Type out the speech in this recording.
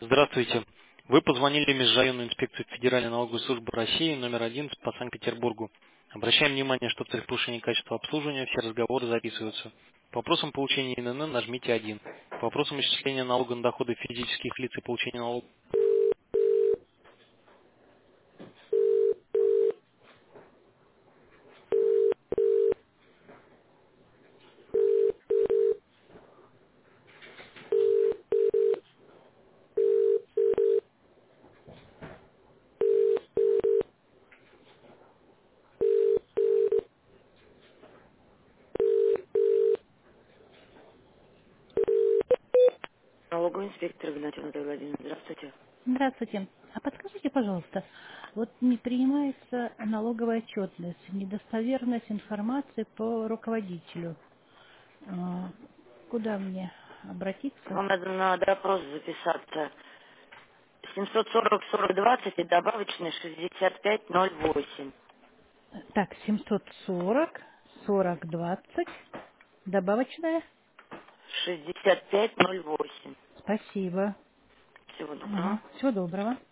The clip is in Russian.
Здравствуйте. Вы позвонили в Межрайонную инспекцию Федеральной налоговой службы России номер 1 по Санкт-Петербургу. Обращаем внимание, что в целях повышения качества обслуживания все разговоры записываются. По вопросам получения ИНН нажмите 1. По вопросам исчисления налога на доходы физических лиц и получения налога... Налоговый инспектор Игнатьев Анатолий Владимирович. Здравствуйте. Здравствуйте. А подскажите, пожалуйста, вот не принимается налоговая отчетность, недостоверность информации по руководителю. А, Куда мне обратиться? Вам надо на допрос записаться. 740-40-20 и добавочный 6508. Так, 740, 40, 20, добавочная. 6508. Спасибо. Всего доброго. Ага, всего доброго.